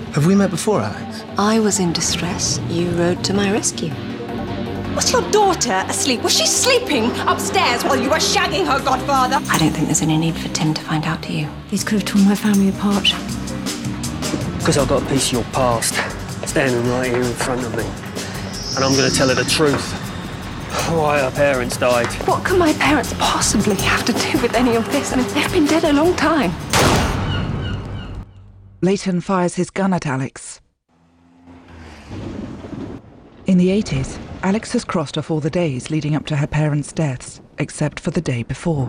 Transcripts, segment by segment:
Have we met before, Alex? I was in distress. You rode to my rescue. Was your daughter asleep? Was she sleeping upstairs while you were shagging her godfather? I don't think there's any need for Tim to find out to you. These could have torn my family apart. Because I've got a piece of your past standing right here in front of me. And I'm going to tell her the truth. Why her parents died. What can my parents possibly have to do with any of this? I mean, they've been dead a long time. Leighton fires his gun at Alex. In the 80s, Alex has crossed off all the days leading up to her parents' deaths, except for the day before.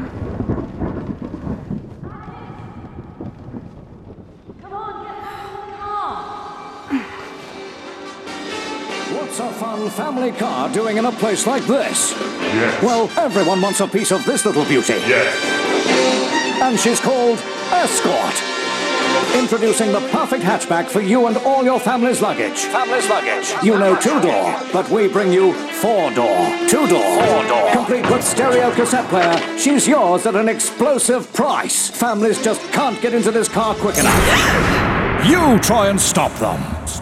What's a fun family car doing in a place like this? Yes. Well, everyone wants a piece of this little beauty. Yes. And she's called Escort. Introducing the perfect hatchback for you and all your family's luggage. You know two-door, but we bring you four-door. Two-door. Complete with stereo cassette player, she's yours at an explosive price. Families just can't get into this car quick enough. You try and stop them.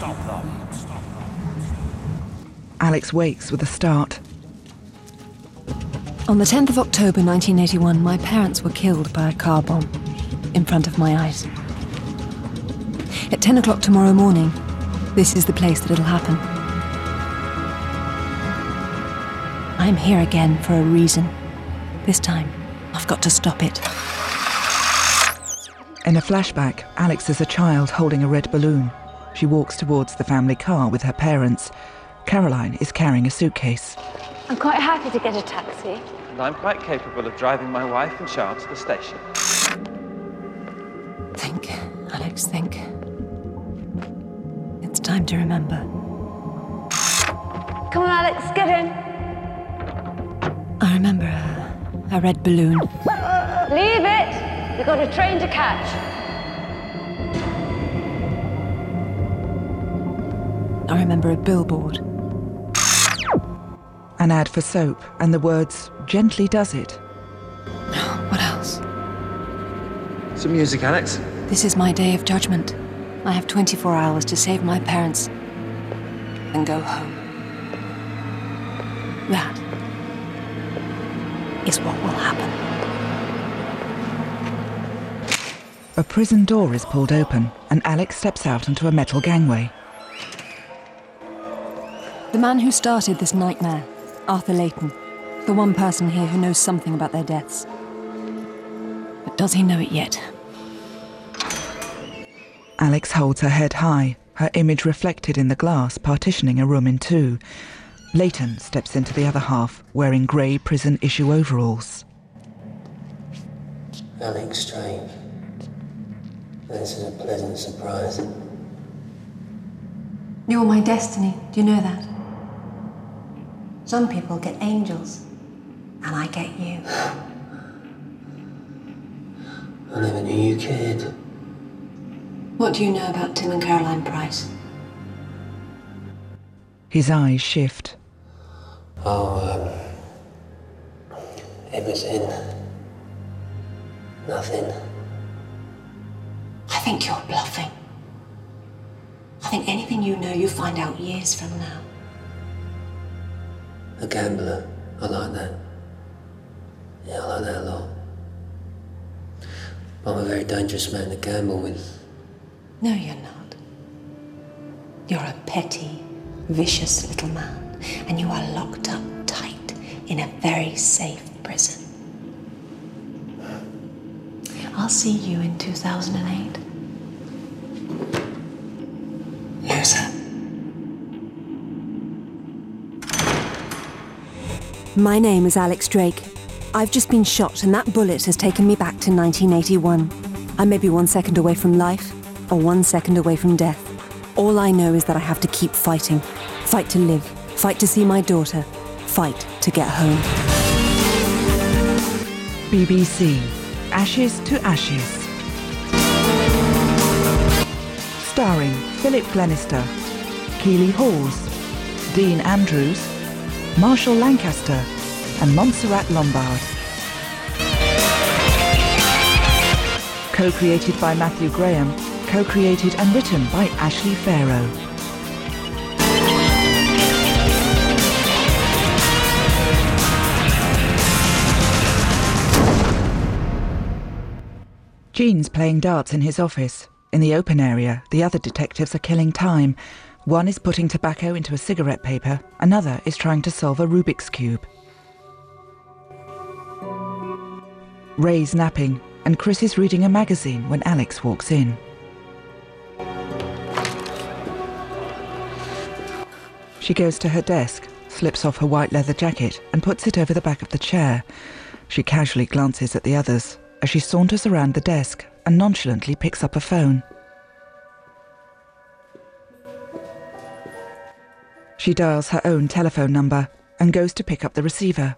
Alex wakes with a start. On the 10th of October 1981, my parents were killed by a car bomb in front of my eyes. At 10 o'clock tomorrow morning, this is the place that it'll happen. I'm here again for a reason. This time, I've got to stop it. In a flashback, Alex is a child holding a red balloon. She walks towards the family car with her parents. Caroline is carrying a suitcase. I'm quite happy to get a taxi. And I'm quite capable of driving my wife and child to the station. Think, Alex, think. It's time to remember. Come on, Alex, get in. I remember a red balloon. Leave it. We've got a train to catch. I remember a billboard. An ad for soap and the words, "Gently does it." What else? Some music, Alex. This is my day of judgment. I have 24 hours to save my parents and go home. That is what will happen. A prison door is pulled open and Alex steps out onto a metal gangway. The man who started this nightmare, Arthur Leighton, the one person here who knows something about their deaths. But does he know it yet? Alex holds her head high, her image reflected in the glass partitioning a room in two. Leighton steps into the other half, wearing grey prison issue overalls. Alex Drake. This is a pleasant surprise. You're my destiny, do you know that? Some people get angels, and I get you. I never knew you cared. What do you know about Tim and Caroline Price? His eyes shift. Everything. Nothing. I think you're bluffing. I think anything you know, you find out years from now. A gambler. I like that. Yeah, I like that a lot. I'm a very dangerous man to gamble with. No, you're not. You're a petty, vicious little man, and you are locked up tight in a very safe prison. I'll see you in 2008. Loser. My name is Alex Drake. I've just been shot and that bullet has taken me back to 1981. I may be 1 second away from life or 1 second away from death. All I know is that I have to keep fighting. Fight to live. Fight to see my daughter. Fight to get home. BBC, Ashes to Ashes. Starring Philip Glenister, Keeley Hawes, Dean Andrews, Marshall Lancaster and Montserrat Lombard. Co-created by Matthew Graham, co-created and written by Ashley Farrow. Gene's playing darts in his office. In the open area, the other detectives are killing time. One is putting tobacco into a cigarette paper, another is trying to solve a Rubik's Cube. Ray's napping, and Chris is reading a magazine when Alex walks in. She goes to her desk, slips off her white leather jacket and puts it over the back of the chair. She casually glances at the others as she saunters around the desk and nonchalantly picks up a phone. She dials her own telephone number and goes to pick up the receiver.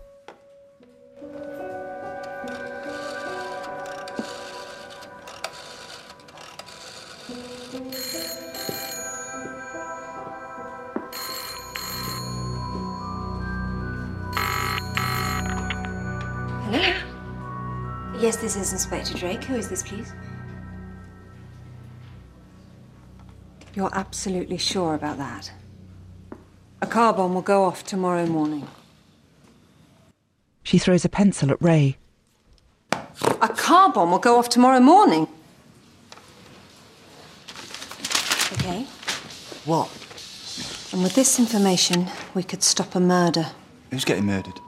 Hello? Yes, this is Inspector Drake. Who is this, please? You're absolutely sure about that? A car bomb will go off tomorrow morning. She throws a pencil at Ray. A car bomb will go off tomorrow morning? Okay. What? And with this information, we could stop a murder. Who's getting murdered?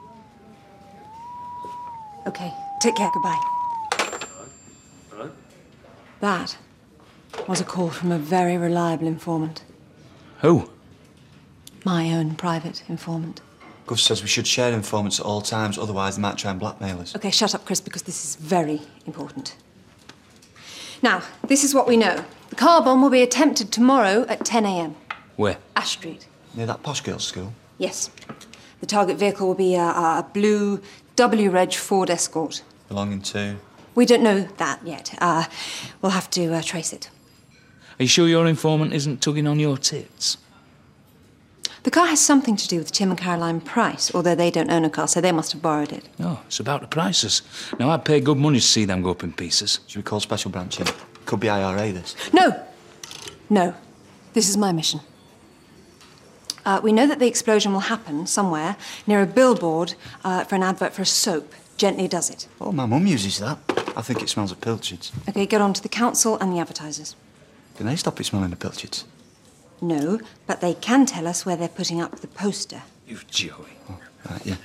Okay, take care, goodbye. Hello? That was a call from a very reliable informant. Who? My own private informant. Gov says we should share informants at all times, otherwise they might try and blackmail us. Okay, shut up, Chris, because this is very important. Now, this is what we know. The car bomb will be attempted tomorrow at 10 a.m. Where? Ash Street. Near that posh girl's school? Yes. The target vehicle will be a blue W-Reg Ford Escort. Belonging to? We don't know that yet. We'll have to trace it. Are you sure your informant isn't tugging on your tits? The car has something to do with Tim and Caroline Price, although they don't own a car, so they must have borrowed it. Oh, it's about the prices. Now, I'd pay good money to see them go up in pieces. Should we call special branch in? Could be IRA, this. No! No. This is my mission. We know that the explosion will happen somewhere near a billboard for an advert for a soap. Gently Does It. Oh, my mum uses that. I think it smells of pilchards. OK, get on to the council and the advertisers. Can they stop it smelling of pilchards? No, but they can tell us where they're putting up the poster. You Joey. Oh, right, yeah.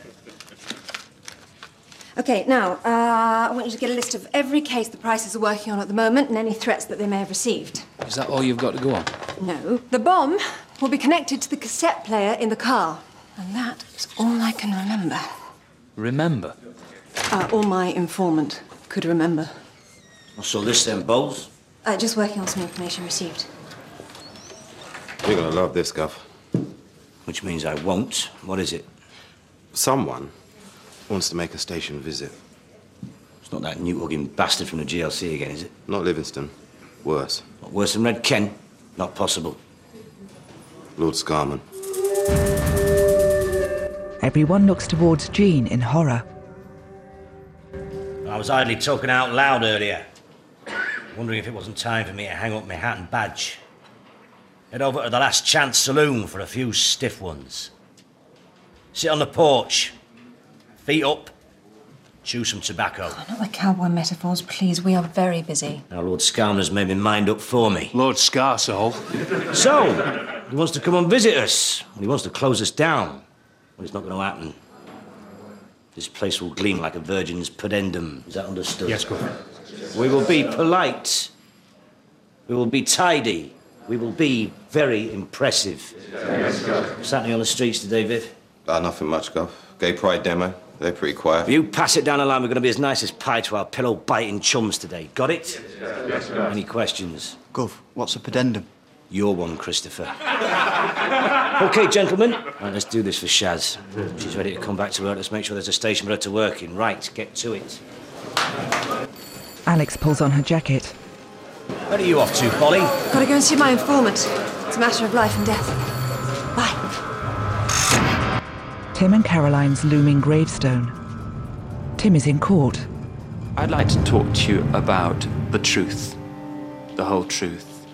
OK, now, I want you to get a list of every case the Prices are working on at the moment and any threats that they may have received. Is that all you've got to go on? No. The bomb will be connected to the cassette player in the car. And that is all I can remember. Remember? All my informant could remember. So this then, Bowles? Just working on some information received. You're gonna love this, Gov. Which means I won't. What is it? Someone wants to make a station visit. It's not that newt-hugging bastard from the GLC again, is it? Not Livingston. Worse. What, worse than Red Ken? Not possible. Lord Scarman. Everyone looks towards Jean in horror. I was idly talking out loud earlier, wondering if it wasn't time for me to hang up my hat and badge. Head over to the Last Chance Saloon for a few stiff ones. Sit on the porch, feet up, chew some tobacco. Oh, not the cowboy metaphors, please. We are very busy. Now, Lord Scarman's made my mind up for me. Lord Scarsole. So, he wants to come and visit us, and he wants to close us down. Well, it's not going to happen. This place will gleam like a virgin's pedendum. Is that understood? Yes, good. We will be polite. We will be tidy. We will be very impressive. What's happening on the streets today, Viv? Nothing much, Gov. Gay pride demo. They're pretty quiet. If you pass it down the line, we're going to be as nice as pie to our pillow-biting chums today. Got it? Yes, Any questions? Gov, what's a pedendum? You're one, Christopher. OK, gentlemen. Right, let's do this for Shaz. She's ready to come back to work. Let's make sure there's a station for her to work in. Right, get to it. Alex pulls on her jacket. Where are you off to, Polly? Gotta go and see my informant. It's a matter of life and death. Bye. Tim and Caroline's looming gravestone. Tim is in court. I'd like to talk to you about the truth. The whole truth.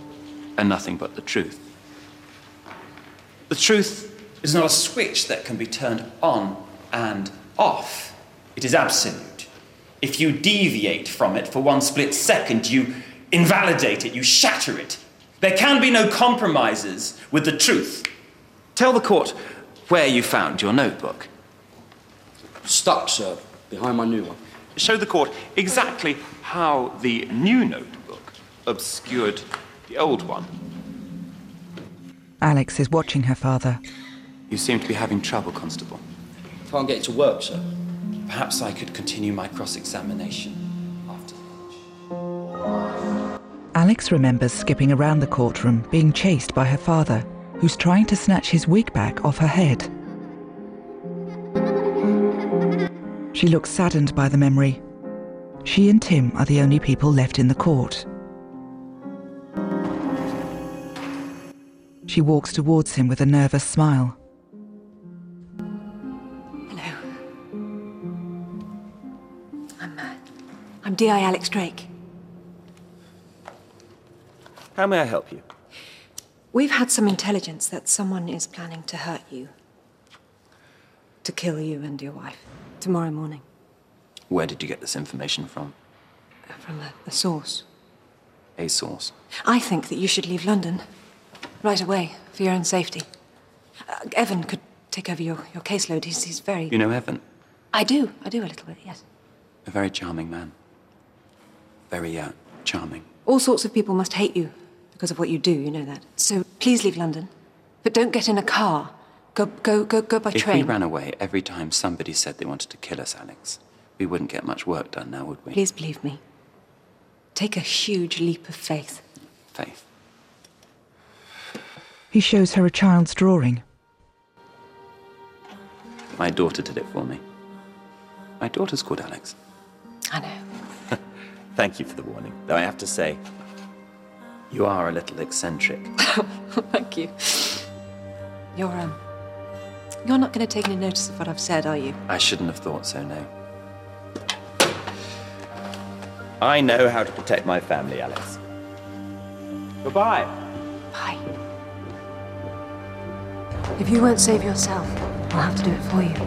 and nothing but the truth. The truth is not a switch that can be turned on and off. It is absolute. If you deviate from it for one split second, you invalidate it, you shatter it. There can be no compromises with the truth. Tell the court where you found your notebook. Stuck, sir, behind my new one. Show the court exactly how the new notebook obscured the old one. Alex is watching her father. You seem to be having trouble, Constable. Can't get it to work, sir. Perhaps I could continue my cross-examination after lunch. Alex remembers skipping around the courtroom, being chased by her father, who's trying to snatch his wig back off her head. She looks saddened by the memory. She and Tim are the only people left in the court. She walks towards him with a nervous smile. Hello. I'm D.I. Alex Drake. How may I help you? We've had some intelligence that someone is planning to hurt you. To kill you and your wife. Tomorrow morning. Where did you get this information from? From a source. A source? I think that you should leave London. Right away, for your own safety. Evan could take over your caseload. He's very... You know Evan? I do a little bit, yes. A very charming man. Very, charming. All sorts of people must hate you because of what you do, you know that. So please leave London. But don't get in a car. Go by train. If we ran away every time somebody said they wanted to kill us, Alex, we wouldn't get much work done now, would we? Please believe me. Take a huge leap of faith. Faith. He shows her a child's drawing. My daughter did it for me. My daughter's called Alex. I know. Thank you for the warning, though I have to say, you are a little eccentric. Thank you. You're not going to take any notice of what I've said, are you? I shouldn't have thought so, no. I know how to protect my family, Alex. Goodbye. Bye. If you won't save yourself, I'll have to do it for you.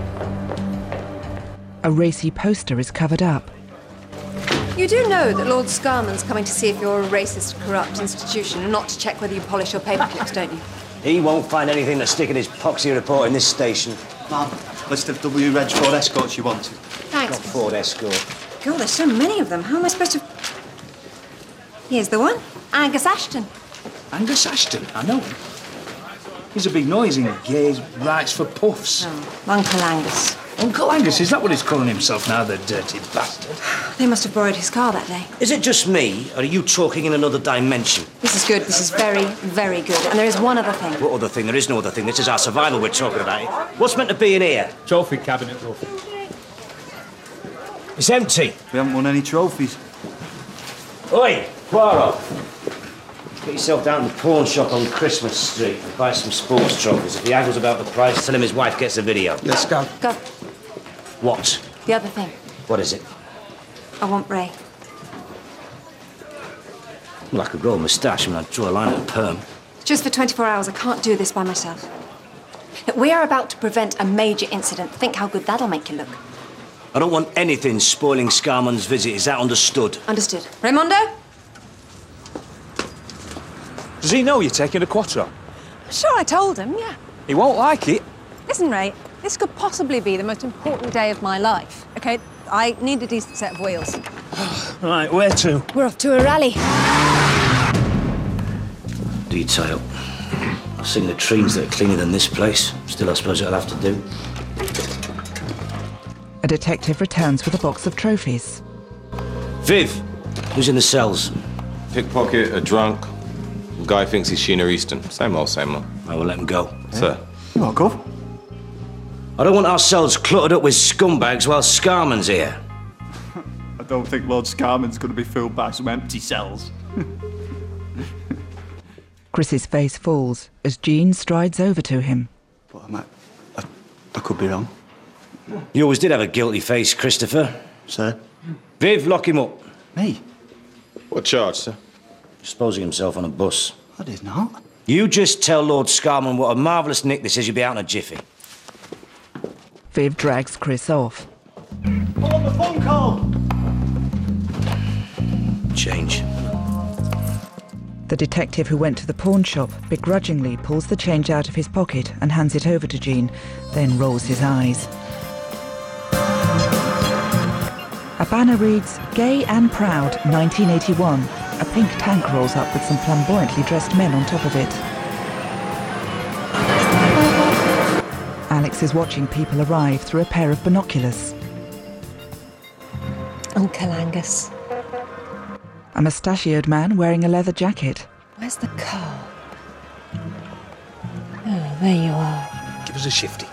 A racy poster is covered up. You do know that Lord Scarman's coming to see if you're a racist, corrupt institution and not to check whether you polish your paper clips, don't you? He won't find anything to stick in his poxy report in this station. Ma'am, list of W Reg Ford Escorts you wanted. Thanks. Got Ford Escort. God, there's so many of them. How am I supposed to... Here's the one. Angus Ashton. Angus Ashton? I know him. He's a big noise in gays' rights for puffs. Oh, Uncle Angus. Uncle Angus, is that what he's calling himself now, the dirty bastard? They must have borrowed his car that day. Is it just me, or are you talking in another dimension? This is good. This is very, very good. And there is one other thing. What other thing? There is no other thing. This is our survival we're talking about. What's meant to be in here? Trophy cabinet, Ruff. It's empty. We haven't won any trophies. Oi, Poirot. Get yourself down to the pawn shop on Christmas Street and buy some sports trophies. If he haggles about the price, tell him his wife gets a video. Let's go. Go. What? The other thing. What is it? I want Ray. Well, I could grow a moustache and I'd draw a line at a perm. Just for 24 hours. I can't do this by myself. Look, we are about to prevent a major incident. Think how good that'll make you look. I don't want anything spoiling Scarman's visit. Is that understood? Understood. Raimondo? Does he know you're taking a Quattro? Sure, I told him, yeah. He won't like it. Listen, Ray, this could possibly be the most important day of my life, OK? I need a decent set of wheels. Right, where to? We're off to a rally. Detail. I've seen latrines that are cleaner than this place. Still, I suppose it'll have to do. A detective returns with a box of trophies. Viv, who's in the cells? Pickpocket, a drunk. The guy thinks he's Sheena Easton. Same old, same old. I will let him go. Sir. You want to go? I don't want our cells cluttered up with scumbags while Scarman's here. I don't think Lord Scarman's going to be filled by some empty cells. Chris's face falls as Jean strides over to him. But I could be wrong. You always did have a guilty face, Christopher. Sir? Viv, lock him up. Me? What charge, sir? Disposing himself on a bus. I did not. You just tell Lord Scarman what a marvellous nick this is, you'll be out in a jiffy. Viv drags Chris off. Pull on the phone call! Change. The detective who went to the pawn shop begrudgingly pulls the change out of his pocket and hands it over to Jean, then rolls his eyes. A banner reads, Gay and Proud, 1981. A pink tank rolls up with some flamboyantly dressed men on top of it. Alex is watching people arrive through a pair of binoculars. Uncle Angus. A mustachioed man wearing a leather jacket. Where's the car? Oh, there you are. Give us a shifty.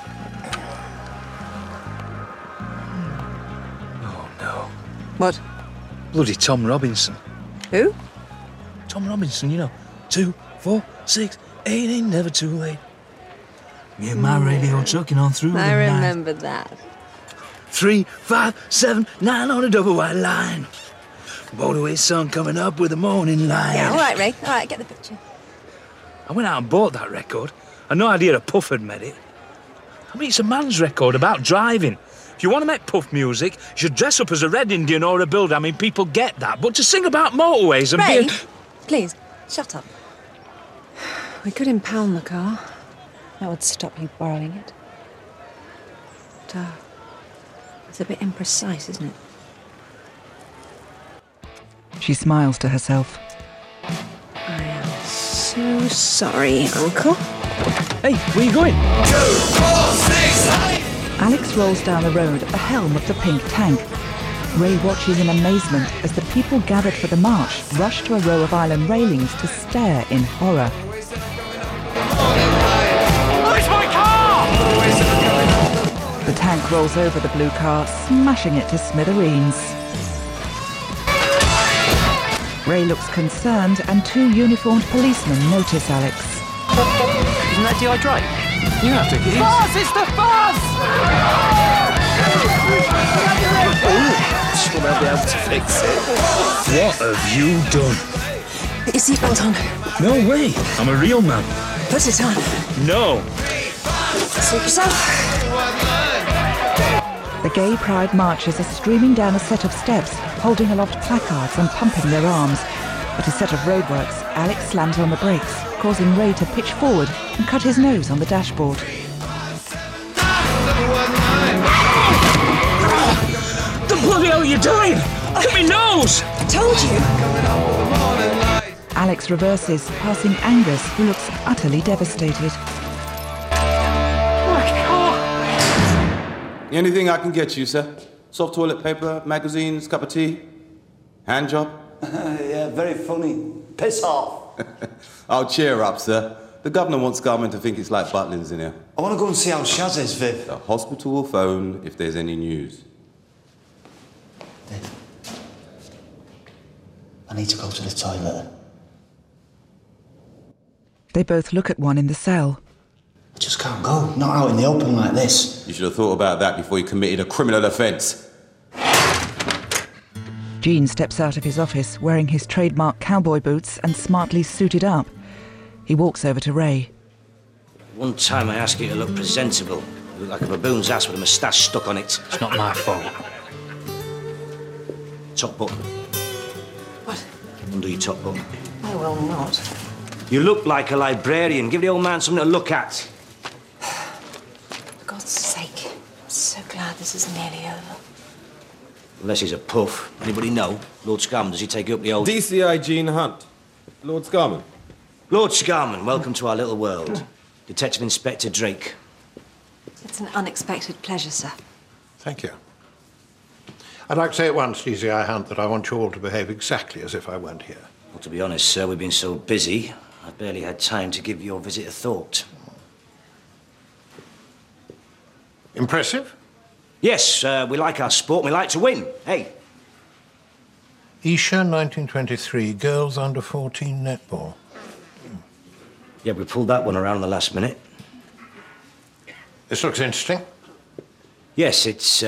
Oh, no. What? Bloody Tom Robinson. Who? Tom Robinson, you know. 2, 4, 6, 8, ain't never too late. Me and my radio trucking on through I the night. remember that. 3, 5, 7, 9 on a double white line. Motorway sun coming up with the morning light. Yeah, all right, Ray. All right, get the picture. I went out and bought that record. I had no idea a Puff had made it. I mean, it's a man's record about driving. If you want to make Puff music, you should dress up as a Red Indian or a builder. I mean, people get that. But to sing about motorways and Ray, be... please, shut up. We could impound the car. That would stop you borrowing it. But, it's a bit imprecise, isn't it? She smiles to herself. I am so sorry, Uncle. Hey, where you going? 2, 4, 6, Alex rolls down the road at the helm of the pink tank. Ray watches in amazement as the people gathered for the march rush to a row of island railings to stare in horror. Where's my car? The tank rolls over the blue car, smashing it to smithereens. Ray looks concerned and 2 uniformed policemen notice Alex. Isn't that D.I. Drake? You have to get in. Fuzz! It's the fuzz! Sure they'll be able to fix it. What have you done? Put your seatbelt on. No way. I'm a real man. Put it on. No. Suit yourself. The gay pride marchers are streaming down a set of steps, holding aloft placards and pumping their arms. At a set of roadworks, Alex slams on the brakes, causing Ray to pitch forward and cut his nose on the dashboard. The bloody hell are you doing? Look at me nose! I told you. Alex reverses, passing Angus, who looks utterly devastated. Anything I can get you, sir? Soft toilet paper, magazines, cup of tea? Hand job? Yeah, very funny. Piss off. Oh, cheer up, sir. The governor wants Scarman to think it's like Butlins in here. I want to go and see how Shaz is, Viv. The hospital will phone if there's any news. Viv, I need to go to the toilet. They both look at one in the cell. I just can't go. Not out in the open like this. You should have thought about that before you committed a criminal offence. Gene steps out of his office wearing his trademark cowboy boots and smartly suited up. He walks over to Ray. One time I asked you to look presentable. You look like a baboon's ass with a moustache stuck on it. It's not my fault. Top button. What? Undo your top button. I will not. You look like a librarian. Give the old man something to look at. For God's sake, I'm so glad this is nearly over. Unless he's a puff. Anybody know? Lord Scarman, does he take you up the old... DCI Gene Hunt. Lord Scarman. Lord Scarman, welcome to our little world. Detective Inspector Drake. It's an unexpected pleasure, sir. Thank you. I'd like to say at once, DCI Hunt, that I want you all to behave exactly as if I weren't here. Well, to be honest, sir, we've been so busy, I've barely had time to give your visit a thought. Impressive? Yes, we like our sport and we like to win. Hey. Esher, 1923, girls under 14 netball. Yeah, we pulled that one around in the last minute. This looks interesting. Yes, it's,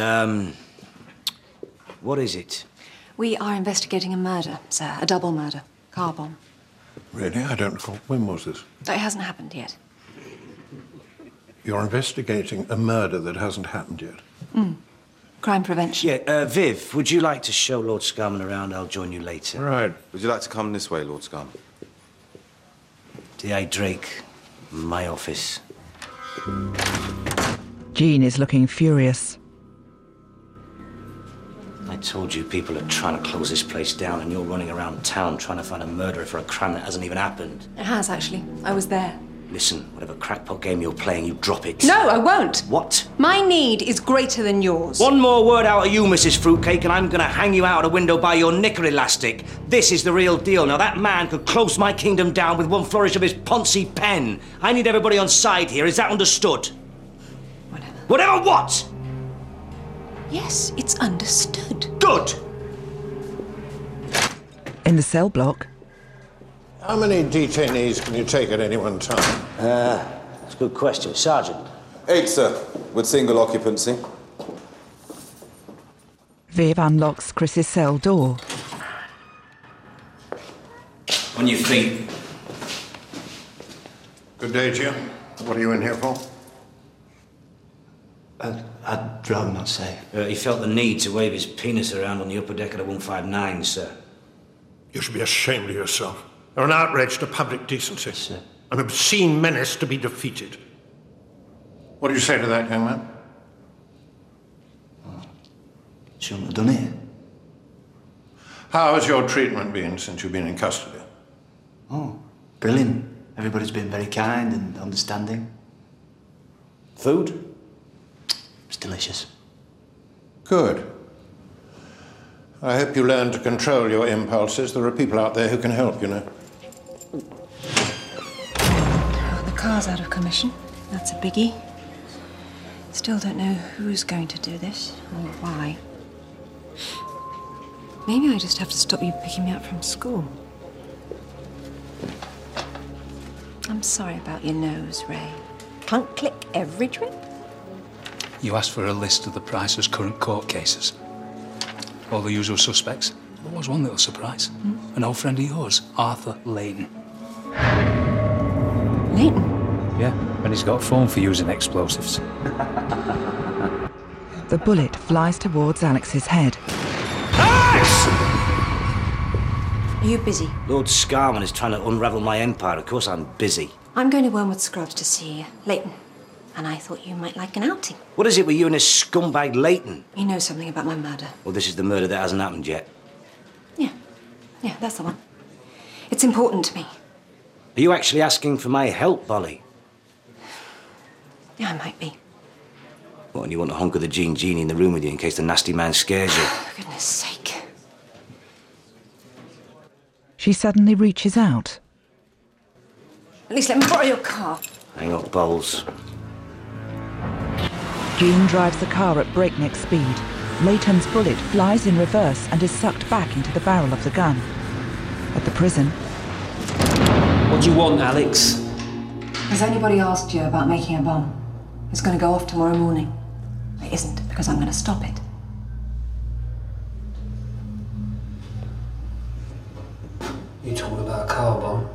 what is it? We are investigating a murder, sir. A double murder. Car bomb. Really? I don't recall. When was this? It hasn't happened yet. You're investigating a murder that hasn't happened yet. Crime prevention. Yeah, Viv, would you like to show Lord Scarman around? I'll join you later. Right. Would you like to come this way, Lord Scarman? D.A. Drake, my office. Jean is looking furious. I told you people are trying to close this place down, and you're running around town trying to find a murderer for a crime that hasn't even happened. It has, actually. I was there. Listen, whatever crackpot game you're playing, you drop it. No, I won't. What? My need is greater than yours. One more word out of you, Mrs. Fruitcake, and I'm gonna hang you out of the window by your knicker elastic. This is the real deal. Now, that man could close my kingdom down with one flourish of his poncy pen. I need everybody on side here. Is that understood? Whatever. Whatever what? Yes, it's understood. Good. In the cell block. How many detainees can you take at any one time? That's a good question. Sergeant? 8, sir, with single occupancy. Viv unlocks Chris's cell door. On your feet. Good day to you. What are you in here for? I'd rather not say. He felt the need to wave his penis around on the upper deck of the 159, sir. You should be ashamed of yourself. You're an outrage to public decency. Sir. An obscene menace to be defeated. What do you say to that, young man? Shouldn't have done it. How has your treatment been since you've been in custody? Oh, brilliant. Everybody's been very kind and understanding. Food? It's delicious. Good. I hope you learn to control your impulses. There are people out there who can help, you know. Oh, the car's out of commission. That's a biggie. Still don't know who's going to do this or why. Maybe I just have to stop you picking me up from school. I'm sorry about your nose, Ray. Clunk click every trip. You asked for a list of the Price's current court cases. All the usual suspects. There was one little surprise. An old friend of yours, Arthur Layton. Layton? Yeah, and he's got a phone for using explosives. The bullet flies towards Alex's head. Are you busy? Lord Scarman is trying to unravel my empire. Of course I'm busy. I'm going to Wormwood Scrubs to see Layton. And I thought you might like an outing. What is it with you and this scumbag Layton? You know something about my murder. Well, this is the murder that hasn't happened yet. Yeah, that's the one. It's important to me. Are you actually asking for my help, Bolly? Yeah, I might be. What, and you want to honk of the genie in the room with you in case the nasty man scares you? For goodness sake. She suddenly reaches out. At least let me borrow your car. Hang up, Bowles. Jean drives the car at breakneck speed. Layton's bullet flies in reverse and is sucked back into the barrel of the gun. At the prison... What do you want, Alex? Has anybody asked you about making a bomb? It's going to go off tomorrow morning. It isn't, because I'm going to stop it. You talking about a car bomb?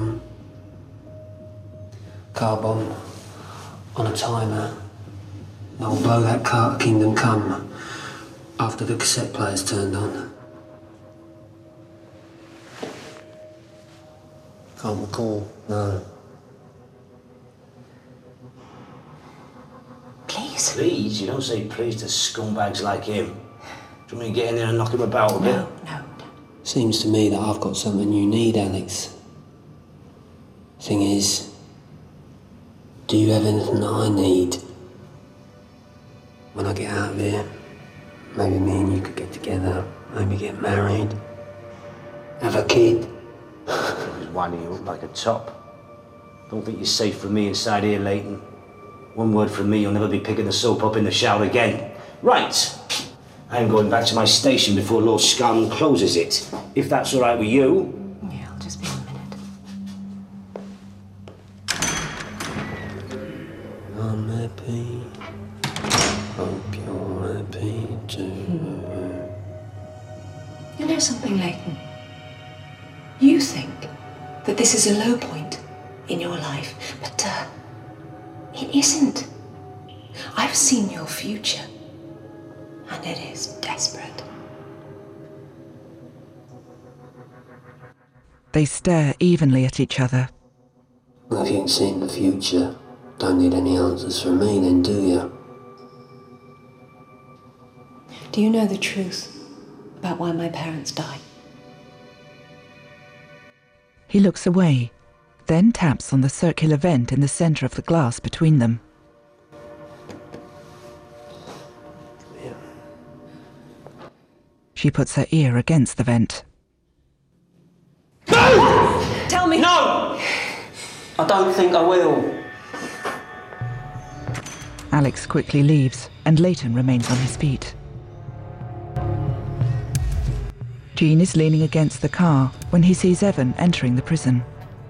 Car bomb on a timer. I'll blow that car to Kingdom Come after the cassette player's turned on. Can't recall, no. Please? Please? You don't say please to scumbags like him. Do you want me to get in there and knock him about a bit? No. Seems to me that I've got something you need, Alex. Thing is, do you have anything that I need? When I get out of here, maybe me and you could get together, maybe get married, have a kid. He's winding you up like a top. Don't think you're safe from me inside here, Layton. One word from me, you'll never be picking the soap up in the shower again. Right. I'm going back to my station before Lord Scarman closes it. If that's all right with you. Yeah, I'll just be a minute. I'm happy. Hope you're happy too. You know something, Layton? You think that this is a low point in your life, but it isn't. I've seen your future, and it is desperate. They stare evenly at each other. Well, if you can see in the future, don't need any answers from me then, do you? Do you know the truth about why my parents died? He looks away, then taps on the circular vent in the centre of the glass between them. She puts her ear against the vent. No! Tell me. No! I don't think I will. Alex quickly leaves, and Leighton remains on his feet. Jean is leaning against the car when he sees Evan entering the prison.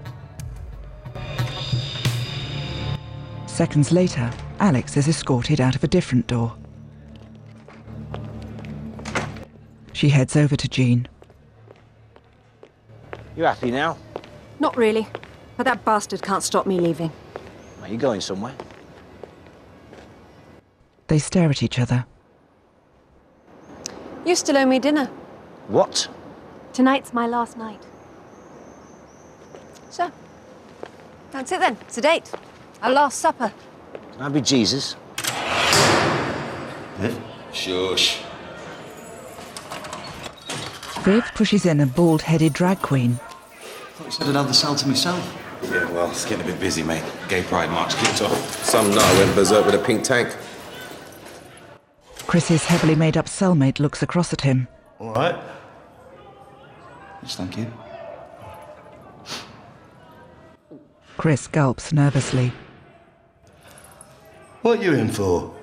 Seconds later, Alex is escorted out of a different door. She heads over to Jean. You happy now? Not really, but that bastard can't stop me leaving. Are you going somewhere? They stare at each other. You still owe me dinner. What? Tonight's my last night. So, that's it then. It's a date. Our last supper. I'll be Jesus. Shush. Viv pushes in a bald-headed drag queen. Thought you said I'd have the cell to myself. Yeah, well, it's getting a bit busy, mate. Gay Pride March kicked off. Some nut went berserk with a pink tank. Chris's heavily made-up cellmate looks across at him. All right. Yes, thank you. Chris gulps nervously. What you in for?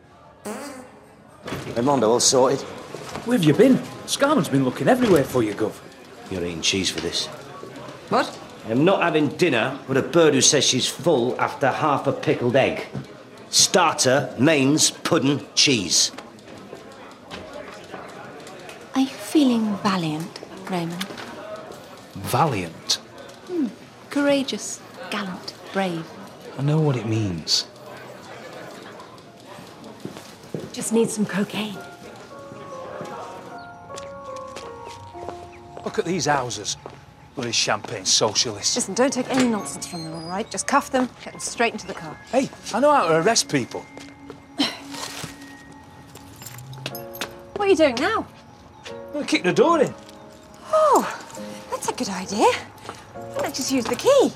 Raimondo, all sorted? Where have you been? Scarman's been looking everywhere for you, Gov. You're eating cheese for this. What? I'm not having dinner with a bird who says she's full after half a pickled egg. Starter, mains, pudding, cheese. Are you feeling valiant, Raymond? Valiant? Courageous, gallant, brave. I know what it means. Just need some cocaine. Look at these houses. Bloody champagne socialists. Listen, don't take any nonsense from them, all right? Just cuff them, get them straight into the car. Hey, I know how to arrest people. What are you doing now? I'll kick the door in. Oh, that's a good idea. Let's just use the key.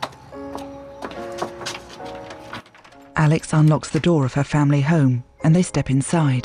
Alex unlocks the door of her family home, and they step inside.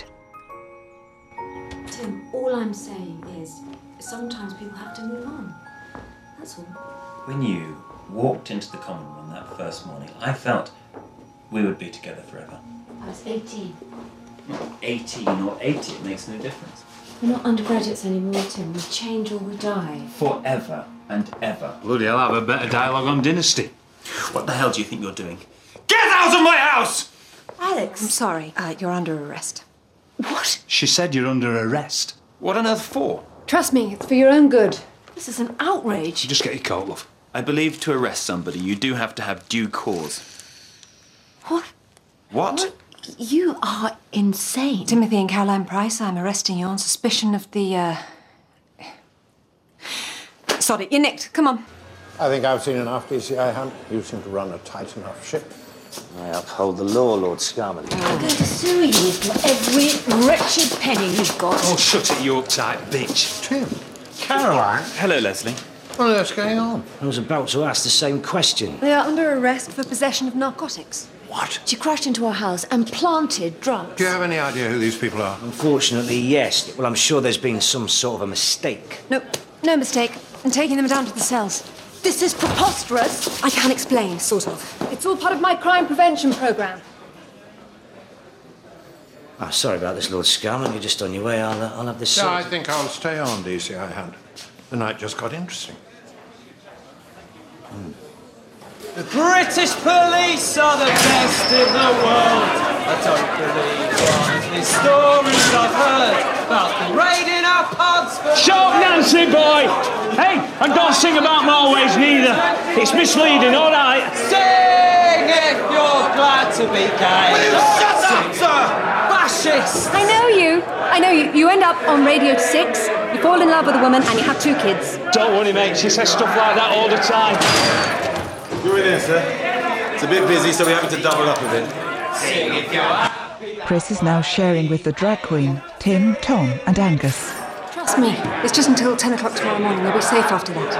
Tim, all I'm saying is sometimes people have to move on. That's all. When you walked into the common room that first morning, I felt we would be together forever. I was 18. 18 or 80, it makes no difference. We're not undergraduates anymore, Tim. We change or we die. Forever and ever. Bloody hell, have a better dialogue on Dynasty. What the hell do you think you're doing? Get out of my house! Alex! I'm sorry. You're under arrest. What? She said you're under arrest. What on earth for? Trust me, it's for your own good. This is an outrage. You just get your coat, love. I believe to arrest somebody, you do have to have due cause. What? What? You are insane. Timothy and Caroline Price, I'm arresting you on suspicion of the, Sorry, you're nicked. Come on. I think I've seen enough, DCI Hunt. You seem to run a tight enough ship. I uphold the law, Lord Scarman. I'm going to sue you for every wretched penny you've got. Oh, shut it, you uptight bitch. Tim. Caroline. Hello, Leslie. What on earth's going on? I was about to ask the same question. They are under arrest for possession of narcotics. What? She crashed into our house and planted drugs. Do you have any idea who these people are? Unfortunately, yes. Well, I'm sure there's been some sort of a mistake. No, no mistake. I'm taking them down to the cells. This is preposterous. I can explain, sort of. It's all part of my crime prevention program. Oh, sorry about this, Lord Scarman. You're just on your way. I'll have this Yeah, I sorted. think I'll stay on, DCI Hunt. The night just got interesting. The British police are the best in the world. I don't believe one of these stories I've heard about them raiding our pubs for... Shut up, Nancy boy! Hey, and don't sing about motorways neither. It's misleading, all right? Sing if you're glad to be gay. Will you shut up, sir? Fascist! I know you. You end up on Radio 6, you fall in love with a woman, and you have 2 kids. Don't worry, mate. She says stuff like that all the time. You're in here, sir. It's a bit busy, so we're having to double up a bit. Sing if you're... Chris is now sharing with the drag queen, Tim, Tom and Angus. Trust me, it's just until 10 o'clock tomorrow morning. They'll be safe after that.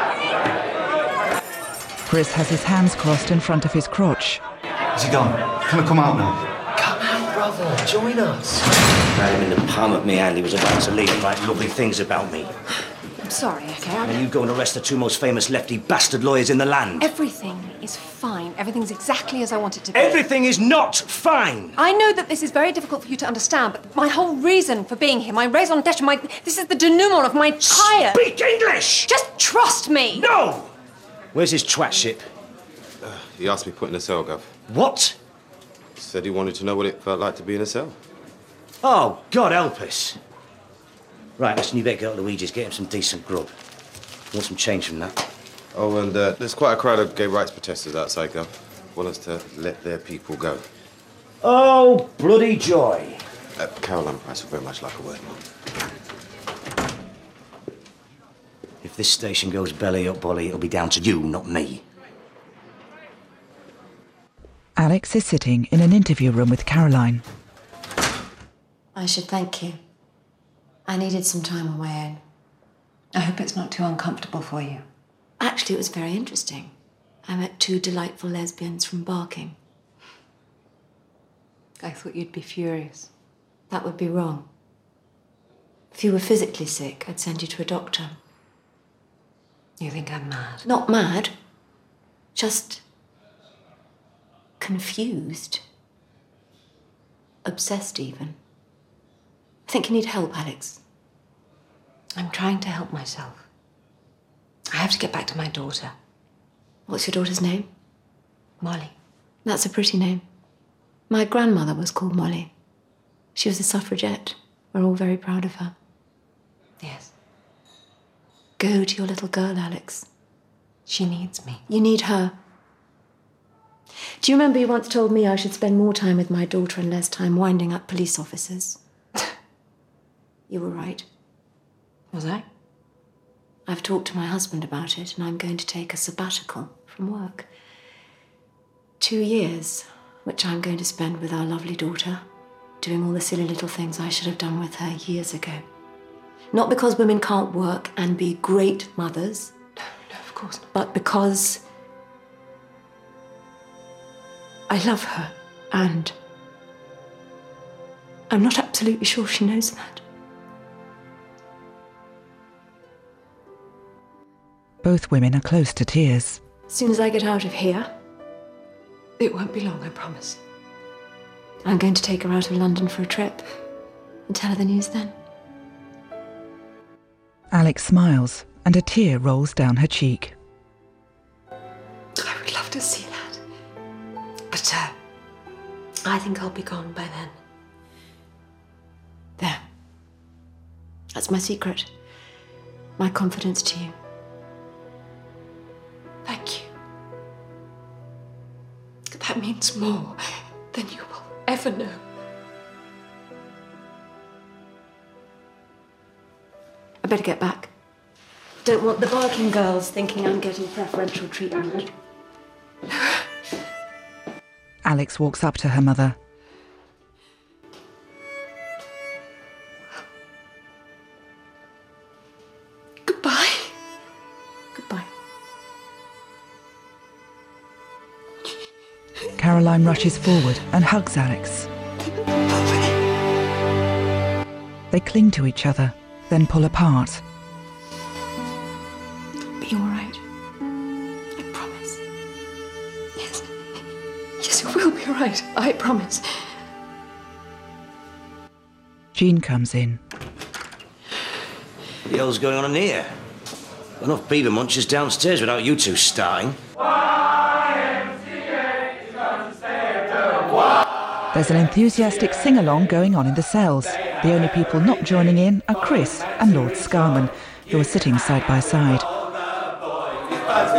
Chris has his hands crossed in front of his crotch. Is he gone? Can I come out now? Come out, brother. Join us. Had him in the palm of my hand. He was about to leave and write lovely things about me. I'm sorry, okay? And you go and arrest the 2 most famous lefty bastard lawyers in the land. Everything is fine. Everything's exactly as I want it to be. Everything is not fine. I know that this is very difficult for you to understand, but my whole reason for being here, my raison d'etre, this is the denouement of my entire... Speak English! Just trust me! No! Where's his twat ship? He asked me to put in a cell, Gov. What? Said he wanted to know what it felt like to be in a cell. Oh, God help us. Right, listen, you better go to Luigi's, get him some decent grub. Want some change from that? Oh, and there's quite a crowd of gay rights protesters outside, Gov. Want us to let their people go. Oh, bloody joy. Caroline Price would very much like a word, Mum. If this station goes belly up, Bolly, it'll be down to you, not me. Alex is sitting in an interview room with Caroline. I should thank you. I needed some time on my own. I hope it's not too uncomfortable for you. Actually, it was very interesting. I met 2 delightful lesbians from Barking. I thought you'd be furious. That would be wrong. If you were physically sick, I'd send you to a doctor. You think I'm mad? Not mad. Just... confused. Obsessed, even. I think you need help, Alex. I'm trying to help myself. I have to get back to my daughter. What's your daughter's name? Molly. That's a pretty name. My grandmother was called Molly. She was a suffragette. We're all very proud of her. Yes. Go to your little girl, Alex. She needs me. You need her. Do you remember you once told me I should spend more time with my daughter and less time winding up police officers? You were right. Was I? I've talked to my husband about it, and I'm going to take a sabbatical from work. 2 years, which I'm going to spend with our lovely daughter, doing all the silly little things I should have done with her years ago. Not because women can't work and be great mothers. No, of course not. But because I love her, and I'm not absolutely sure she knows that. Both women are close to tears. As soon as I get out of here, it won't be long, I promise. I'm going to take her out of London for a trip and tell her the news then. Alex smiles and a tear rolls down her cheek. I would love to see that. But, I think I'll be gone by then. There. That's my secret. My confidence to you. Thank you. That means more than you will ever know. I better get back. Don't want the Barking girls thinking I'm getting preferential treatment. Alex walks up to her mother. Goodbye. Goodbye. Caroline rushes forward and hugs Alex. They cling to each other, then pull apart. It'll be all right. I promise. Yes. Yes, it will be all right. I promise. Jean comes in. What the hell's going on in here? Enough beaver munchers downstairs without you 2 starting. There's an enthusiastic sing-along going on in the cells. The only people not joining in are Chris and Lord Scarman, who are sitting side by side.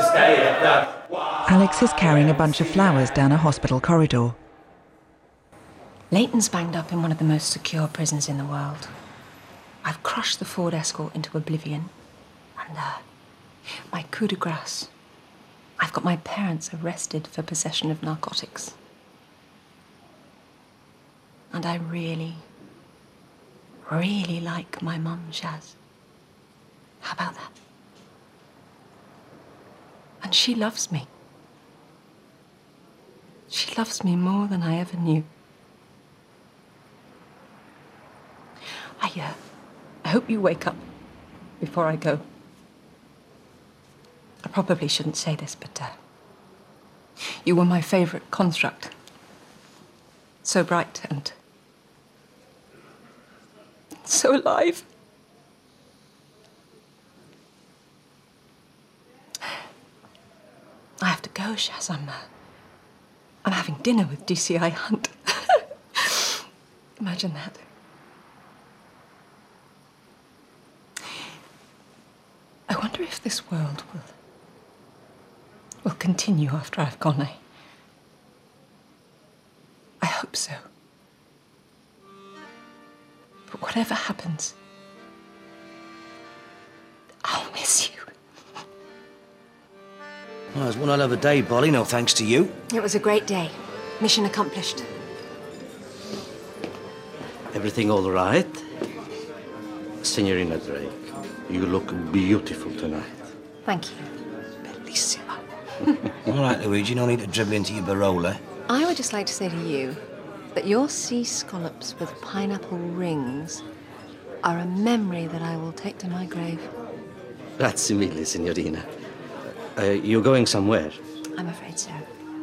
stay at the... Alex is carrying a bunch of flowers down a hospital corridor. Leighton's banged up in one of the most secure prisons in the world. I've crushed the Ford escort into oblivion. And, my coup de grace. I've got my parents arrested for possession of narcotics. And I really, really like my mum, Shaz. How about that? And she loves me. She loves me more than I ever knew. I hope you wake up before I go. I probably shouldn't say this, but you were my favourite construct. So bright and so alive. I have to go, Shaz. I'm having dinner with DCI Hunt. Imagine that. I wonder if this world will continue after I've gone. I hope so. But whatever happens, I'll miss you. Well, it was one hell of a day, Bolly, no thanks to you. It was a great day. Mission accomplished. Everything all right? Signorina Drake, you look beautiful tonight. Thank you. Bellissima. All right, Luigi, no need to dribble into your Barola. I would just like to say to you that your sea scallops with pineapple rings are a memory that I will take to my grave. Grazie mille, signorina. You're going somewhere? I'm afraid so.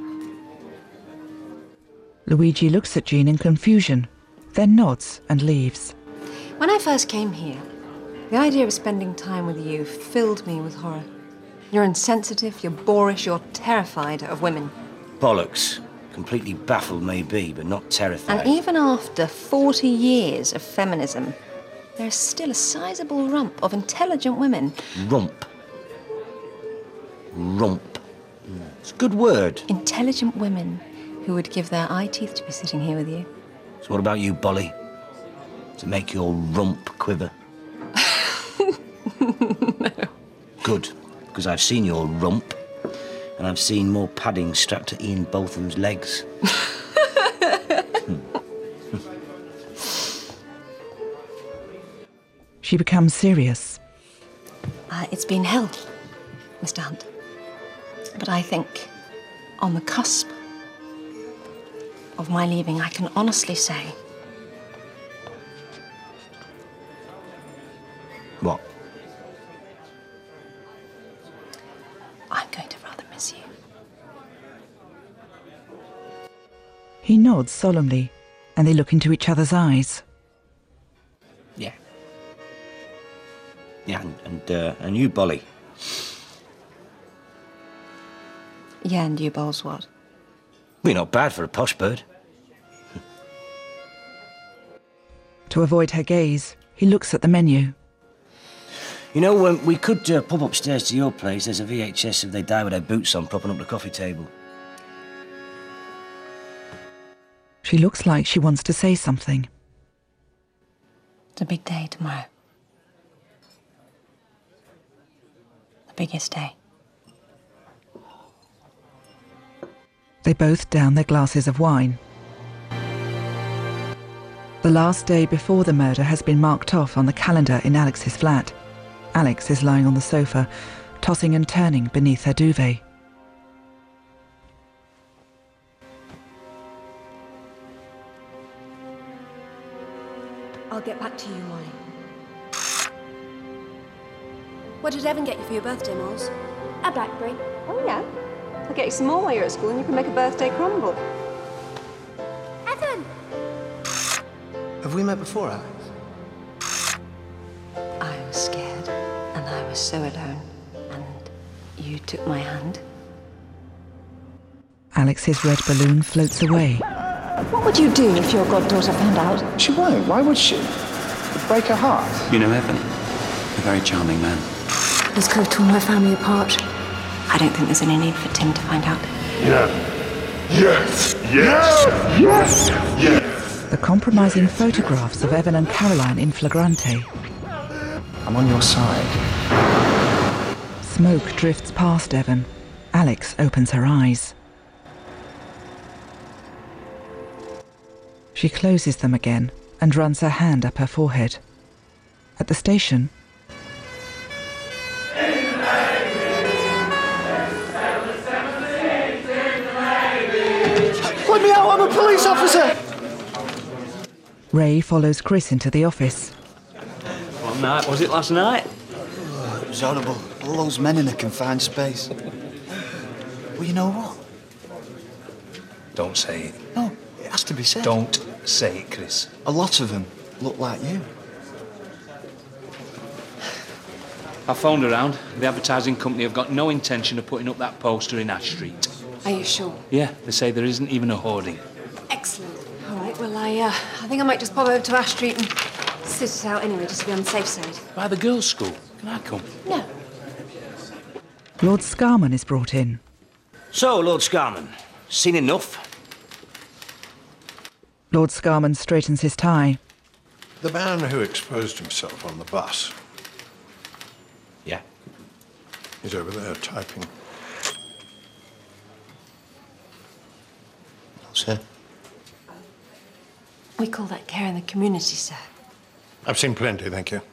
Luigi looks at Jean in confusion, then nods and leaves. When I first came here, the idea of spending time with you filled me with horror. You're insensitive, you're boorish, you're terrified of women. Bollocks. Completely baffled, maybe, but not terrified. And even after 40 years of feminism, there's still a sizable rump of intelligent women. Rump. Rump. It's a good word. Intelligent women who would give their eye teeth to be sitting here with you. So what about you, Bolly? Does it make your rump quiver? No. Good, because I've seen your rump, and I've seen more padding strapped to Ian Botham's legs. She becomes serious. It's been hell, Mr. Hunt. But I think, on the cusp of my leaving, I can honestly say... What? I'm going to rather miss you. He nods solemnly, and they look into each other's eyes. Yeah. Yeah, and you, Bolly. Yeah, and you, Bowles, what? We're not bad for a posh bird. To avoid her gaze, he looks at the menu. You know, we could pop upstairs to your place. There's a VHS of They Die With Their Boots On propping up the coffee table. She looks like she wants to say something. It's a big day tomorrow. The biggest day. They both down their glasses of wine. The last day before the murder has been marked off on the calendar in Alex's flat. Alex is lying on the sofa, tossing and turning beneath her duvet. I'll get back to you, Molly. What did Evan get you for your birthday, Moles? A blackberry. Oh, yeah? I'll get you some more while you're at school and you can make a birthday crumble. Evan! Have we met before, Alex? I was scared and I was so alone. And you took my hand. Alex's red balloon floats away. What would you do if your goddaughter found out? She won't. Why would she? It'd break her heart. You know Evan, a very charming man. This could have torn my family apart. I don't think there's any need for Tim to find out. Yeah. Yes. Yes. Yes. Yes. The compromising photographs of Evan and Caroline in flagrante. I'm on your side. Smoke drifts past Evan. Alex opens her eyes. She closes them again and runs her hand up her forehead. At the station, Let me out, I'm a police officer! Ray follows Chris into the office. What night was it last night? It was horrible. All those men in a confined space. Well, you know what? Don't say it. No, it has to be said. Don't say it, Chris. A lot of them look like you. I phoned around. The advertising company have got no intention of putting up that poster in Ash Street. Are you sure? Yeah, they say there isn't even a hoarding. Excellent. All right, well, I think I might just pop over to Ash Street and sit it out anyway, just to be on the safe side. By the girls' school. Can I come? No. Lord Scarman is brought in. So, Lord Scarman, seen enough? Lord Scarman straightens his tie. The man who exposed himself on the bus. Yeah? He's over there typing. Sir? We call that care in the community, sir. I've seen plenty, thank you.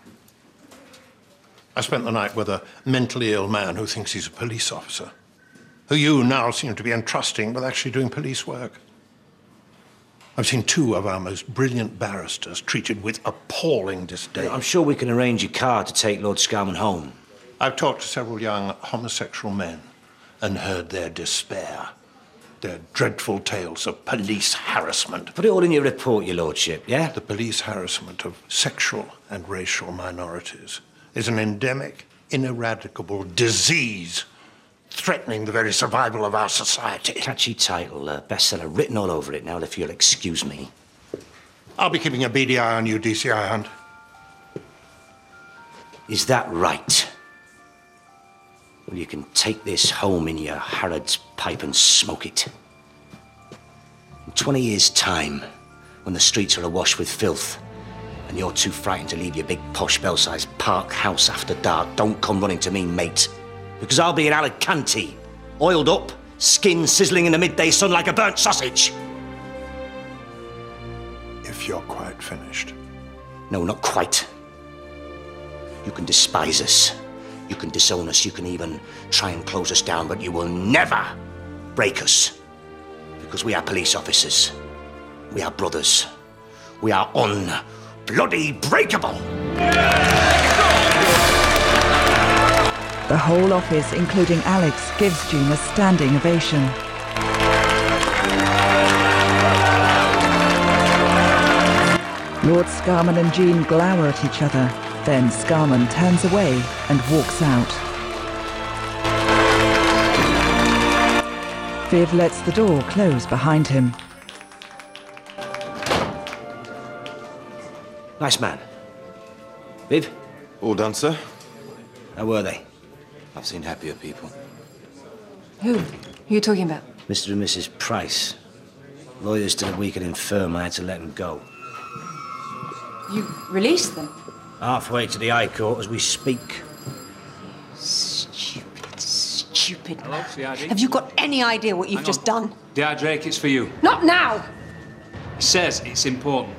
I spent the night with a mentally ill man who thinks he's a police officer, who you now seem to be entrusting with actually doing police work. I've seen 2 of our most brilliant barristers treated with appalling disdain. I'm sure we can arrange a car to take Lord Scarman home. I've talked to several young homosexual men and heard their despair, their dreadful tales of police harassment. Put it all in your report, your lordship, yeah? The police harassment of sexual and racial minorities is an endemic, ineradicable disease threatening the very survival of our society. Catchy title, bestseller written all over it now, if you'll excuse me. I'll be keeping a beady eye on you, DCI Hunt. Is that right? Well, you can take this home in your Harrod's pipe and smoke it. In 20 years' time, when the streets are awash with filth, and you're too frightened to leave your big posh Belsize park house after dark, don't come running to me, mate. Because I'll be in Alicante, oiled up, skin sizzling in the midday sun like a burnt sausage. If you're quite finished. No, not quite. You can despise us. You can disown us. You can even try and close us down, but you will never break us. Because we are police officers. We are brothers. We are un-bloody breakable. The whole office, including Alex, gives Jean a standing ovation. Lord Scarman and Jean glower at each other. Then Scarman turns away and walks out. Viv lets the door close behind him. Nice man. Viv? All done, sir. How were they? I've seen happier people. Who? Who are you talking about? Mr. and Mrs. Price. Lawyers to the weak and infirm, I had to let them go. You released them? Halfway to the High Court as we speak. Stupid. Hello, CID. Have you got any idea what you've just done? D.I. Drake, it's for you. Not now! It says it's important.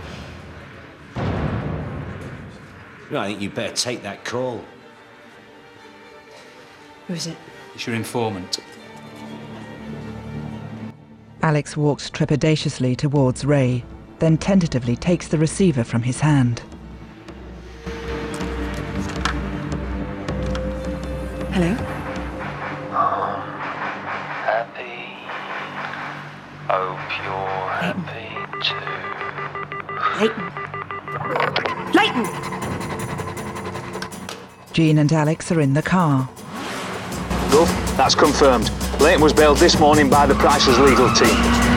Well, I think you better take that call. Who is it? It's your informant. Alex walks trepidatiously towards Ray, then tentatively takes the receiver from his hand. Hello? Happy. Hope you're happy too. Leighton! Jean and Alex are in the car. Gov, that's confirmed. Leighton was bailed this morning by the Price's legal team.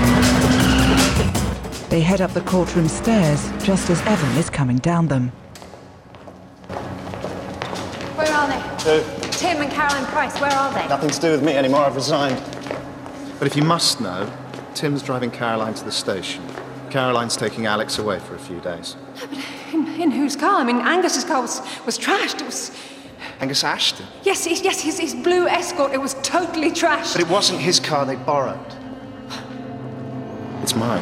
They head up the courtroom stairs just as Evan is coming down them. Where are they? Tim and Caroline Price, where are they? Nothing to do with me anymore, I've resigned. But if you must know, Tim's driving Caroline to the station. Caroline's taking Alex away for a few days. No, but in whose car? I mean, Angus's car was trashed. It was... Angus Ashton? Yes, his blue Escort. It was totally trashed. But it wasn't his car they borrowed. It's mine.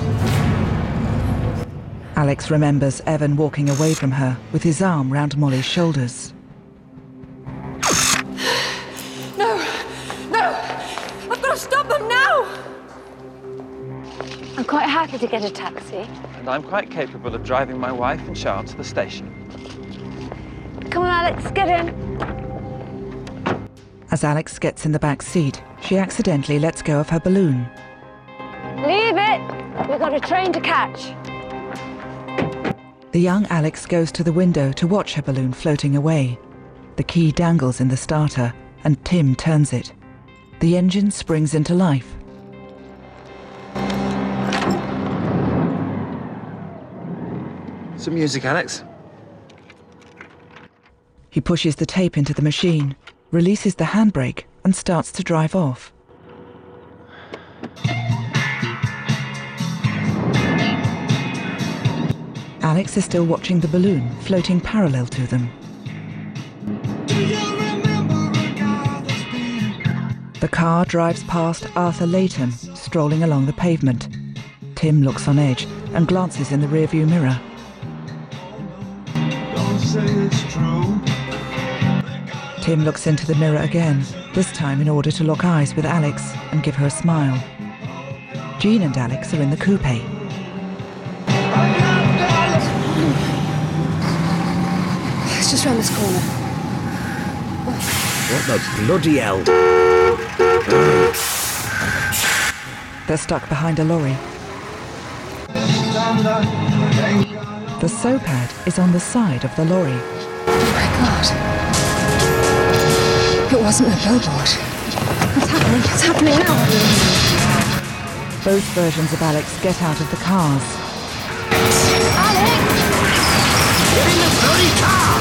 Alex remembers Evan walking away from her with his arm round Molly's shoulders. No! I've got to stop them now! I'm quite happy to get a taxi. And I'm quite capable of driving my wife and child to the station. Come on, Alex, get in. As Alex gets in the back seat, she accidentally lets go of her balloon. Leave it! We've got a train to catch. The young Alex goes to the window to watch her balloon floating away. The key dangles in the starter, and Tim turns it. The engine springs into life. Some music, Alex. He pushes the tape into the machine, releases the handbrake, and starts to drive off. Alex is still watching the balloon floating parallel to them. The car drives past Arthur Layton, strolling along the pavement. Tim looks on edge and glances in the rearview mirror. Tim looks into the mirror again, this time in order to lock eyes with Alex and give her a smile. Jean and Alex are in the coupe. It's just round this corner. What the bloody hell? They're stuck behind a lorry. The SOPAD is on the side of the lorry. Oh my God. It wasn't a billboard. What's happening? It's happening now. Both versions of Alex get out of the cars. Alex! Get in the bloody car!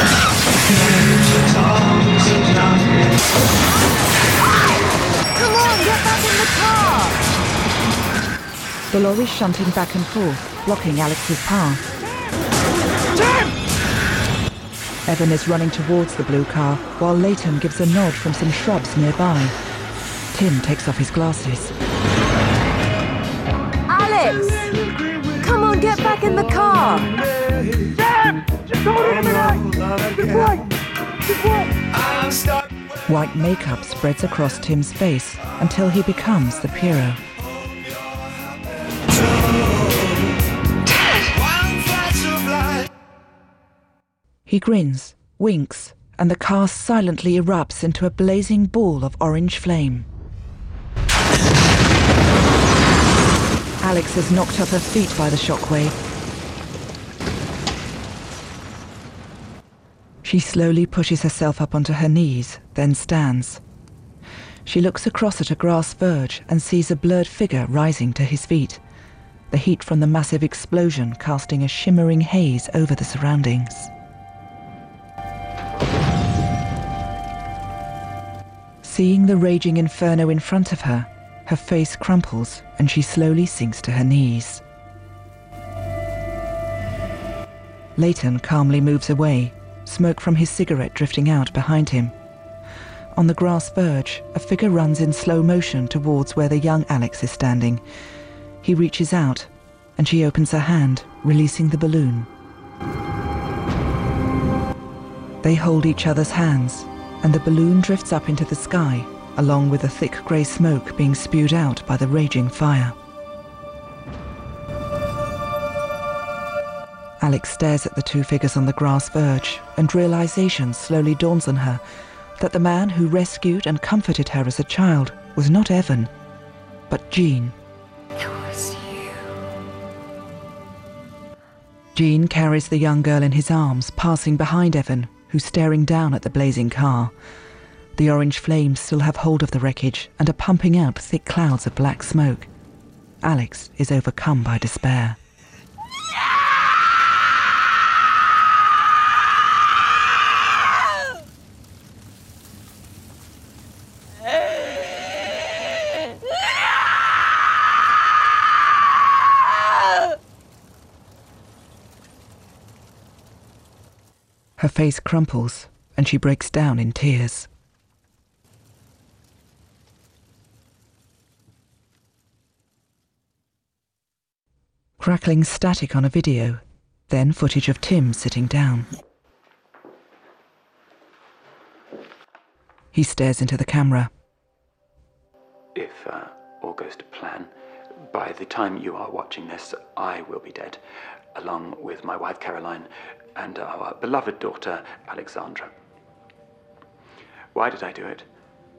Come on, get back in the car! The lorry's shunting back and forth, blocking Alex's path. Evan is running towards the blue car, while Layton gives a nod from some shrubs nearby. Tim takes off his glasses. Alex! Come on, get back in the car! Sam! Just hold it a minute! Good boy! Good boy! White makeup spreads across Tim's face until he becomes the Pierrot. He grins, winks, and the car silently erupts into a blazing ball of orange flame. Alex is knocked off her feet by the shockwave. She slowly pushes herself up onto her knees, then stands. She looks across at a grass verge and sees a blurred figure rising to his feet, the heat from the massive explosion casting a shimmering haze over the surroundings. Seeing the raging inferno in front of her, her face crumples and she slowly sinks to her knees. Layton calmly moves away, smoke from his cigarette drifting out behind him. On the grass verge, a figure runs in slow motion towards where the young Alex is standing. He reaches out, and she opens her hand, releasing the balloon. They hold each other's hands, and the balloon drifts up into the sky, along with the thick grey smoke being spewed out by the raging fire. Alex stares at the two figures on the grass verge, and realization slowly dawns on her that the man who rescued and comforted her as a child was not Evan, but Jean. It was you. Jean carries the young girl in his arms, passing behind Evan, who's staring down at the blazing car. The orange flames still have hold of the wreckage and are pumping out thick clouds of black smoke. Alex is overcome by despair. Her face crumples, and she breaks down in tears. Crackling static on a video, then footage of Tim sitting down. He stares into the camera. If all goes to plan, by the time you are watching this, I will be dead, along with my wife Caroline and our beloved daughter Alexandra. Why did I do it?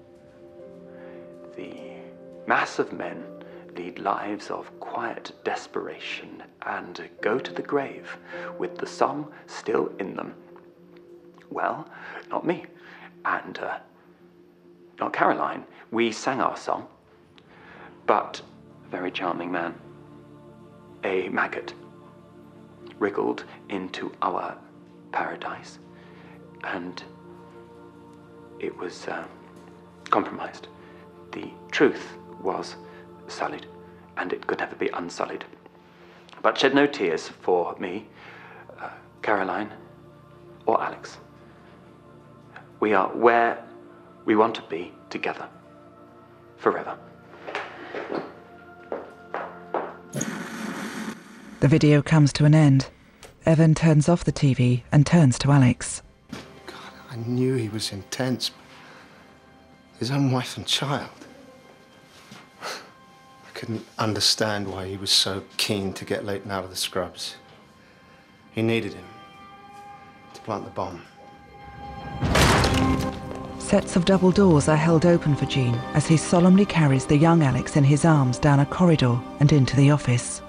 The mass of men lead lives of quiet desperation and go to the grave with the song still in them. Well, not me, and not Caroline. We sang our song, but a very charming man, a maggot, wriggled into our paradise, and it was compromised. The truth was sullied, and it could never be unsullied. But shed no tears for me, Caroline, or Alex. We are where we want to be together, forever. The video comes to an end. Evan turns off the TV and turns to Alex. I knew he was intense. His own wife and child. I couldn't understand why he was so keen to get Leighton out of the scrubs. He needed him to plant the bomb. Sets of double doors are held open for Gene as he solemnly carries the young Alex in his arms down a corridor and into the office.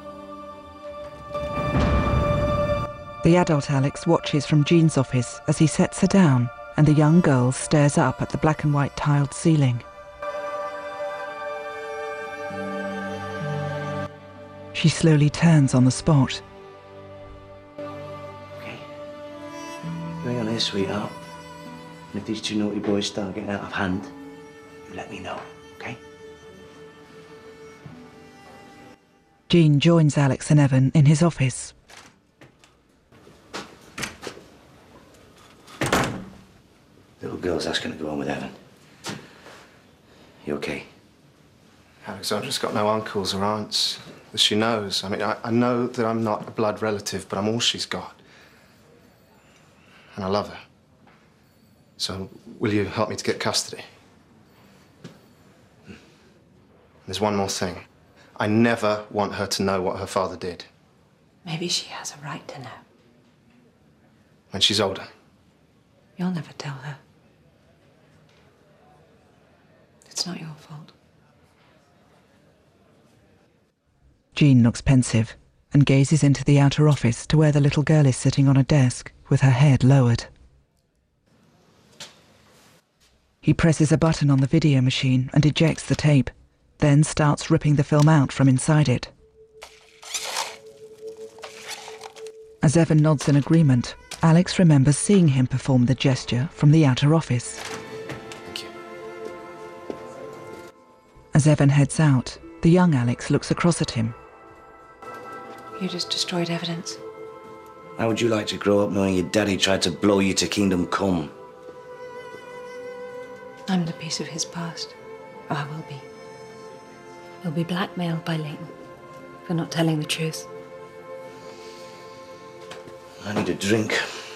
The adult Alex watches from Gene's office as he sets her down and the young girl stares up at the black and white tiled ceiling. She slowly turns on the spot. Hang on here, sweetheart. And if these two naughty boys start getting out of hand, you let me know, okay? Gene joins Alex and Evan in his office. Little girl's asking to go on with Evan. You okay? Alexandra's got no uncles or aunts that she knows. I mean, I know that I'm not a blood relative, but I'm all she's got. And I love her. So, will you help me to get custody? There's one more thing. I never want her to know what her father did. Maybe she has a right to know. When she's older. You'll never tell her. It's not your fault. Jean looks pensive and gazes into the outer office to where the little girl is sitting on a desk with her head lowered. He presses a button on the video machine and ejects the tape, then starts ripping the film out from inside it. As Evan nods in agreement, Alex remembers seeing him perform the gesture from the outer office. Thank you. As Evan heads out, the young Alex looks across at him. You just destroyed evidence. How would you like to grow up knowing your daddy tried to blow you to kingdom come? I'm the piece of his past. Or I will be. You'll be blackmailed by Leighton for not telling the truth. I need a drink.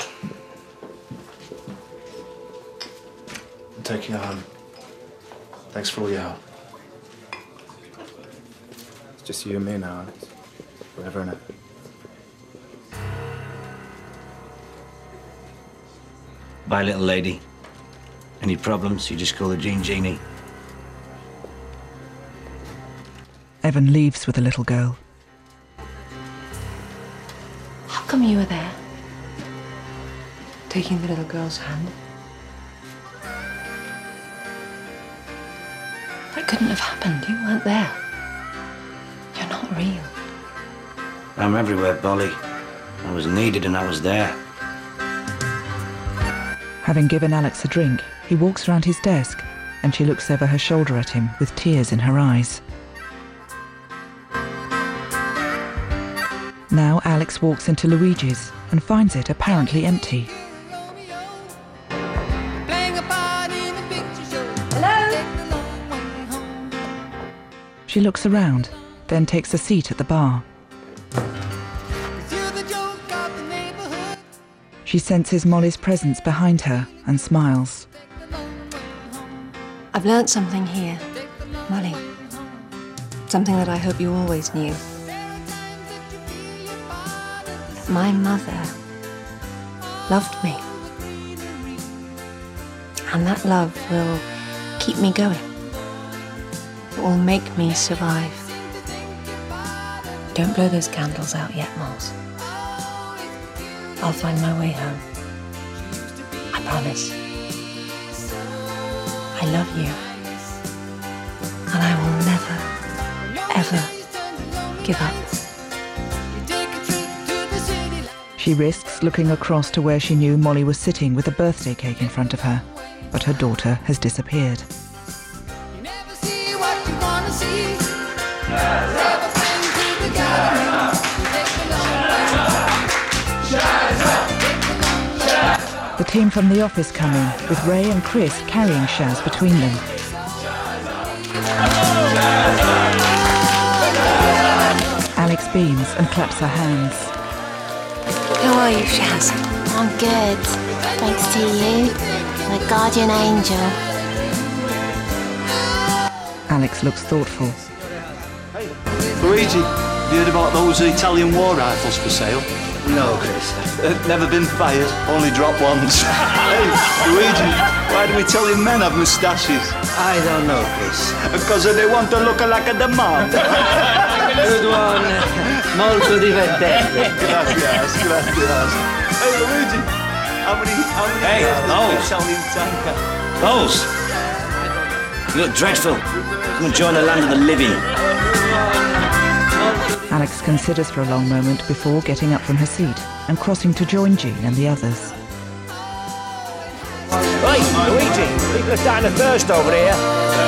I'm taking her home. Thanks for all your help. It's just you and me now, Alex. Forever and ever. Bye, little lady. Any problems, you just call the Gene Genie. Evan leaves with the little girl. How come you were there? Taking the little girl's hand? That couldn't have happened. You weren't there. You're not real. I'm everywhere, Bolly. I was needed and I was there. Having given Alex a drink, he walks around his desk and she looks over her shoulder at him with tears in her eyes. Now Alex walks into Luigi's and finds it apparently empty. She looks around, then takes a seat at the bar. She senses Molly's presence behind her and smiles. I've learnt something here, Molly. Something that I hope you always knew. My mother loved me. And that love will keep me going. It will make me survive. Don't blow those candles out yet, Moles. I'll find my way home. I promise. I love you. And I will never, ever give up. She risks looking across to where she knew Molly was sitting with a birthday cake in front of her, but her daughter has disappeared. The team from the office come in, with Ray and Chris carrying Shaz between them. Alex beams and claps her hands. How are you, Shaz? I'm good, thanks to you, my guardian angel. Alex looks thoughtful. Luigi, have you heard about those Italian war rifles for sale? No, Chris. Never been fired, only dropped once. Hey, Luigi, why do Italian men have moustaches? I don't know, Chris. Because they want to look like a demand. Good one. Molto divertente. Gracias, gracias. Hey, Luigi, how many Hey, Knowles. Italian tanker? Knowles! You look dreadful. Come and join the land of the living. Alex considers for a long moment before getting up from her seat and crossing to join Jean and the others. Right, Luigi, people are starting to thirst over here.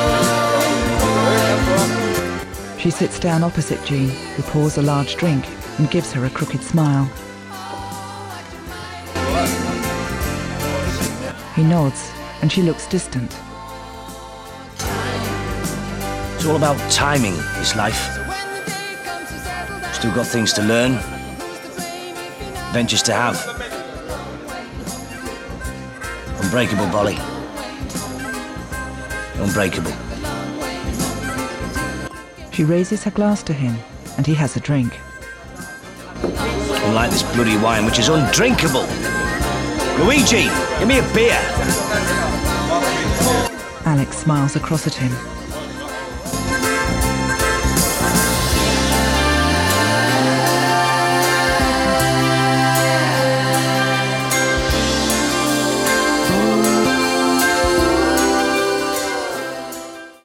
She sits down opposite Jean, who pours a large drink and gives her a crooked smile. He nods, and she looks distant. It's all about timing, this life. Still got things to learn, adventures to have. Unbreakable, Bolly. Unbreakable. She raises her glass to him, and he has a drink. Unlike this bloody wine, which is undrinkable. Luigi, give me a beer. Alex smiles across at him.